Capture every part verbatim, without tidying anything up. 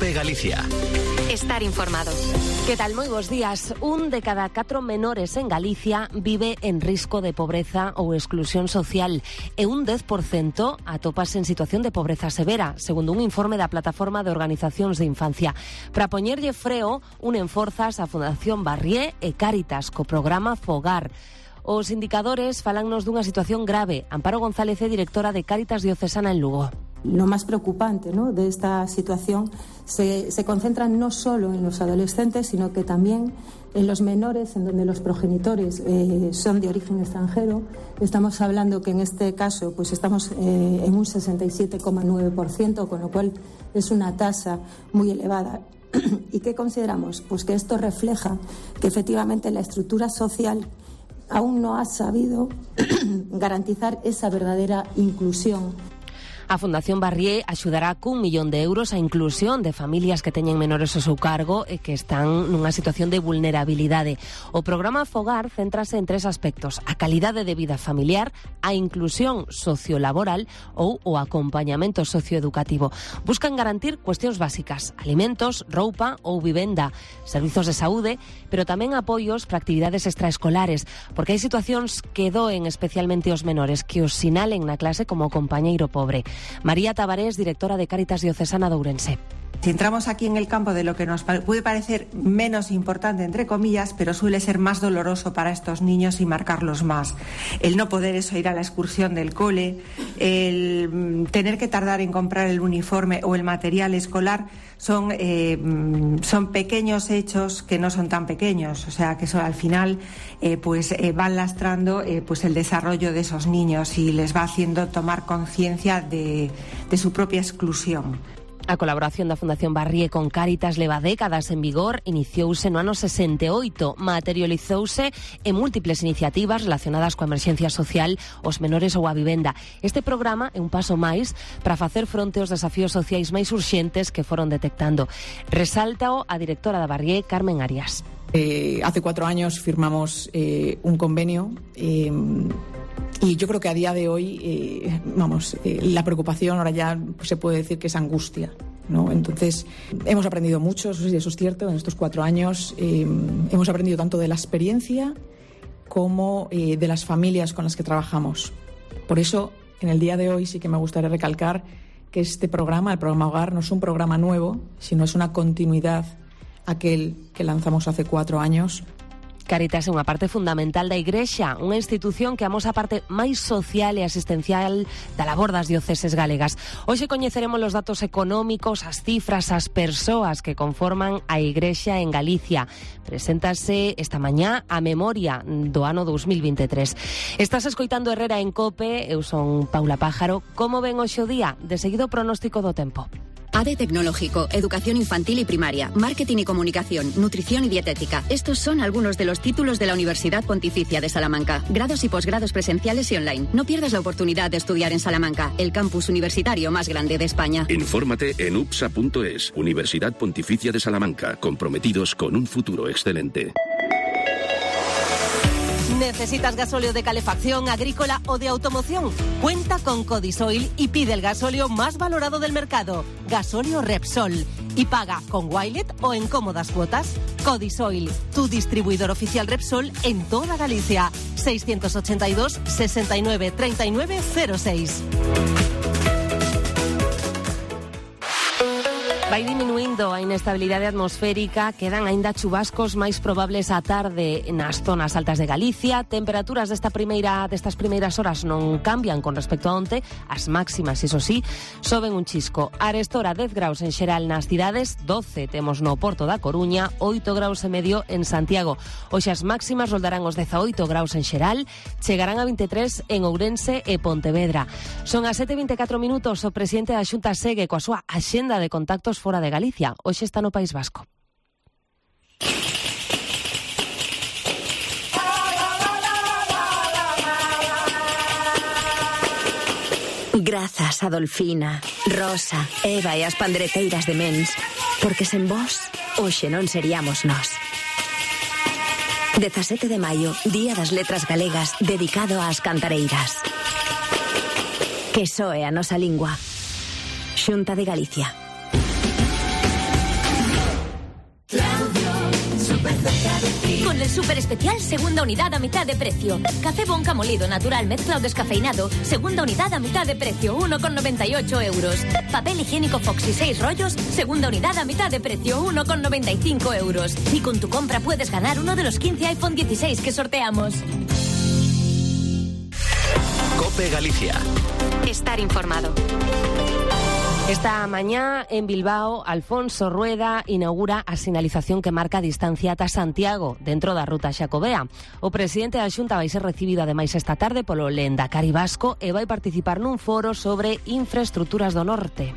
de Galicia. Estar informado. Que tal? Moi bons días. Un de cada catro menores en Galicia vive en risco de pobreza ou exclusión social e un dez por cento atopase en situación de pobreza severa, segundo un informe da Plataforma de Organizacións de Infancia. Para poñerlle freo, unen forzas a Fundación Barrié e Cáritas co programa Fogar. Os indicadores falannos dunha situación grave. Amparo González é directora de Cáritas Diocesana en Lugo. Lo más preocupante, ¿no?, de esta situación se, se concentra no solo en los adolescentes, sino que también en los menores, en donde los progenitores eh, son de origen extranjero. Estamos hablando que en este caso pues estamos eh, en un sesenta y siete coma nueve por ciento, con lo cual es una tasa muy elevada. ¿Y qué consideramos? Pues que esto refleja que efectivamente la estructura social aún no ha sabido garantizar esa verdadera inclusión. A Fundación Barrié axudará cun millón de euros a inclusión de familias que teñen menores ao seu cargo e que están nunha situación de vulnerabilidade. O programa Fogar céntrase en tres aspectos: a calidade de vida familiar, a inclusión sociolaboral ou o acompañamento socioeducativo. Buscan garantir cuestións básicas: alimentos, roupa ou vivenda, servizos de saúde, pero tamén apoios para actividades extraescolares, porque hai situacións que doen especialmente aos menores, que os sinalen na clase como compañeiro pobre. María Tabarés, directora de Cáritas Diocesana de Ourense. Si entramos aquí en el campo de lo que nos puede parecer menos importante, entre comillas, pero suele ser más doloroso para estos niños y marcarlos más. El no poder eso ir a la excursión del cole, el tener que tardar en comprar el uniforme o el material escolar, son, eh, son pequeños hechos que no son tan pequeños. O sea, que eso al final eh, pues eh, van lastrando eh, pues el desarrollo de esos niños y les va haciendo tomar conciencia de, de su propia exclusión. A colaboración da Fundación Barrié con Cáritas leva décadas en vigor, iniciouse no ano sesenta e oito, materializouse en múltiples iniciativas relacionadas coa emerxencia social, os menores ou a vivenda. Este programa é un paso máis para facer fronte aos desafíos sociais máis urxentes que foron detectando. Resáltao a directora da Barrié, Carmen Arias. Eh, hace cuatro años firmamos eh, un convenio eh, y yo creo que a día de hoy, eh, vamos, eh, la preocupación ahora ya pues, se puede decir que es angustia, ¿no? Entonces, hemos aprendido mucho, eso, sí, eso es cierto, en estos cuatro años eh, hemos aprendido tanto de la experiencia como eh, de las familias con las que trabajamos. Por eso, en el día de hoy sí que me gustaría recalcar que este programa, el programa Hogar, no es un programa nuevo, sino es una continuidad aquel que lanzamos hace cuatro años. Cáritas é unha parte fundamental da Igrexa, unha institución que amosa a parte máis social e asistencial da labor das dioceses galegas. Hoxe coñeceremos os datos económicos, as cifras, as persoas que conforman a Igrexa en Galicia. Preséntase esta mañá a memoria do ano dous mil vinte e tres. Estás escoitando Herrera en Cope, eu son Paula Pájaro. Como ven hoxe o día? De seguido pronóstico do tempo. A D Tecnológico, Educación Infantil y Primaria, Marketing y Comunicación, Nutrición y Dietética. Estos son algunos de los títulos de la Universidad Pontificia de Salamanca. Grados y posgrados presenciales y online. No pierdas la oportunidad de estudiar en Salamanca, el campus universitario más grande de España. Infórmate en u p s a punto e s. Universidad Pontificia de Salamanca. Comprometidos con un futuro excelente. ¿Necesitas gasóleo de calefacción, agrícola o de automoción? Cuenta con Codisoil y pide el gasóleo más valorado del mercado, gasóleo Repsol. Y paga con Wilet o en cómodas cuotas. Codisoil, tu distribuidor oficial Repsol en toda Galicia. seiscientos ochenta y dos, sesenta y nueve, treinta y nueve, cero seis. Vai diminuindo a inestabilidade atmosférica, quedan aínda chubascos máis probables á tarde nas zonas altas de Galicia. Temperaturas desta primeira destas primeiras horas non cambian con respecto a onte, as máximas, iso sí, soben un chisco. Arestora dez graus en xeral nas cidades, doce temos no Porto da Coruña, oito graus e medio en Santiago. Hoxe as máximas roldarán os dezaoito graus en xeral, chegarán a vinte e tres en Ourense e Pontevedra. Son as sete e vinte e catro minutos, o presidente da Xunta segue coa súa axenda de contactos fora de Galicia. Hoxe está no País Vasco. Grazas, Adolfina, Rosa, Eva e as pandereteiras de Mens, porque sen vos, hoxe non seríamos nós. dezasete de maio, Día das Letras Galegas, dedicado ás cantareiras. Que soe a nosa lingua. Xunta de Galicia. Con el súper especial, segunda unidad a mitad de precio. Café Bonca molido natural mezcla o descafeinado, segunda unidad a mitad de precio, uno con noventa y ocho euros. Papel higiénico Foxy seis rollos, segunda unidad a mitad de precio, uno con noventa y cinco euros. Y con tu compra puedes ganar uno de los quince iPhone dieciséis que sorteamos. COPE Galicia. Estar informado. Esta mañá en Bilbao, Alfonso Rueda inaugura a sinalización que marca a distancia ata Santiago dentro da ruta Xacobea. O presidente da Xunta vai ser recibido ademais esta tarde polo lehendakari vasco e vai participar nun foro sobre infraestructuras do norte.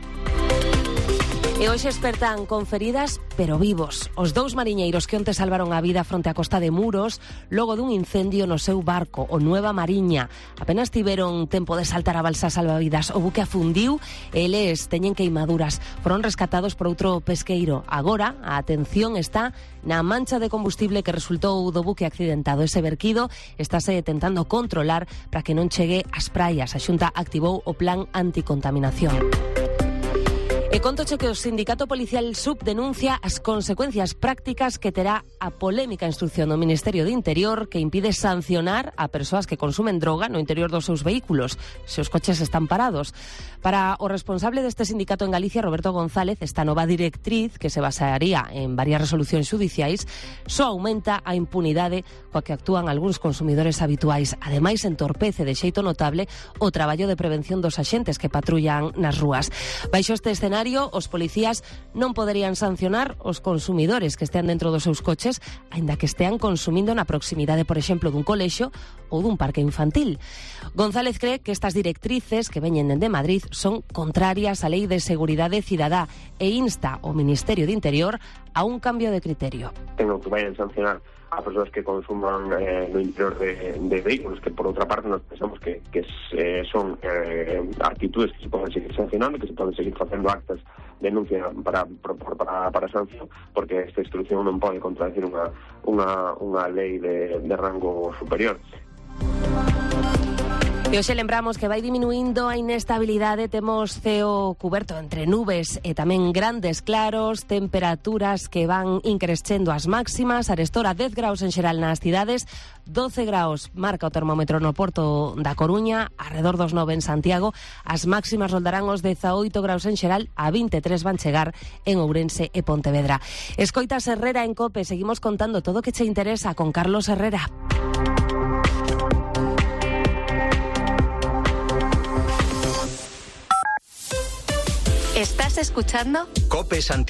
E hoxe espertan con feridas, pero vivos. Os dous mariñeiros que onte salvaron a vida fronte á costa de Muros logo dun incendio no seu barco, o Nueva Mariña. Apenas tiveron tempo de saltar a balsa salvavidas. O buque afundiu e eles teñen queimaduras. Foron rescatados por outro pesqueiro. Agora, a atención está na mancha de combustible que resultou do buque accidentado. Ese verquido estáse tentando controlar para que non chegue ás praias. A Xunta activou o plan anticontaminación. E contoche que o sindicato policial Sub denuncia as consecuencias prácticas que terá a polémica instrucción do Ministerio de Interior que impide sancionar a persoas que consumen droga no interior dos seus vehículos, se os coches están parados. Para o responsable deste sindicato en Galicia, Roberto González, esta nova directriz, que se basaría en varias resolucións xudiciais, só aumenta a impunidade coa que actúan algúns consumidores habituais. Ademais, entorpece de xeito notable o traballo de prevención dos axentes que patrullan nas rúas. Baixo este escenario, os policías non poderían sancionar os consumidores que estean dentro dos seus coches, aínda que estean consumindo na proximidade, por exemplo, dun colexio ou dun parque infantil. González cree que estas directrices que veñen de Madrid son contrarias á Lei de Seguridade Cidadá e insta ao Ministerio de Interior a un cambio de criterio. Tengo que vayan a sancionar a persoas que consuman eh, no interior de, de vehículos, que por outra parte nos pensamos que, que eh, son eh, actitudes que se poden seguir sancionando, que se poden seguir facendo actas de denuncia para, para, para sanción, porque esta instrucción non pode contradecir unha, unha, unha lei de, de rango superior. E hoxe lembramos que vai diminuindo a inestabilidade, temos ceo cuberto entre nubes e tamén grandes claros, temperaturas que van increscendo as máximas, arestora dez graus en xeral nas cidades, doce graus marca o termómetro no Porto da Coruña, arredor dos nove en Santiago, as máximas roldarán os dezaoito graus en xeral, a vinte e tres van chegar en Ourense e Pontevedra. Escoitas Herrera en COPE, seguimos contando todo o que che interesa con Carlos Herrera. ¿Estás escuchando? COPE Santiago.